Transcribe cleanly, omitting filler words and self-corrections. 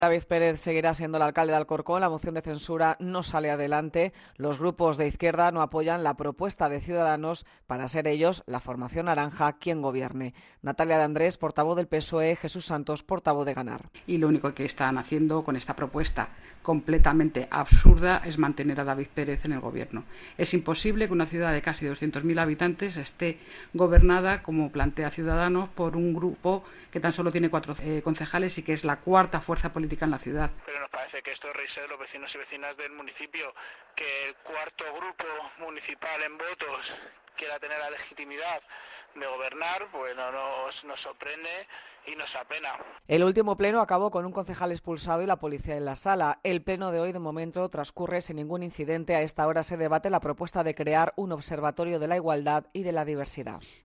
David Pérez seguirá siendo el alcalde de Alcorcón. La moción de censura no sale adelante. Los grupos de izquierda no apoyan la propuesta de Ciudadanos para ser ellos, la formación naranja, quien gobierne. Natalia de Andrés, portavoz del PSOE, Jesús Santos, portavoz de Ganar. Y lo único que están haciendo con esta propuesta completamente absurda es mantener a David Pérez en el gobierno. Es imposible que una ciudad de casi 200.000 habitantes esté gobernada, como plantea Ciudadanos, por un grupo que tan solo tiene 4 concejales y que es la cuarta fuerza política en la ciudad. Pero nos parece que esto es reírse de los vecinos y vecinas del municipio, que el cuarto grupo municipal en votos quiera tener la legitimidad de gobernar, pues nos sorprende y nos apena. El último pleno acabó con un concejal expulsado y la policía en la sala. El pleno de hoy, de momento, transcurre sin ningún incidente. A esta hora se debate la propuesta de crear un observatorio de la igualdad y de la diversidad.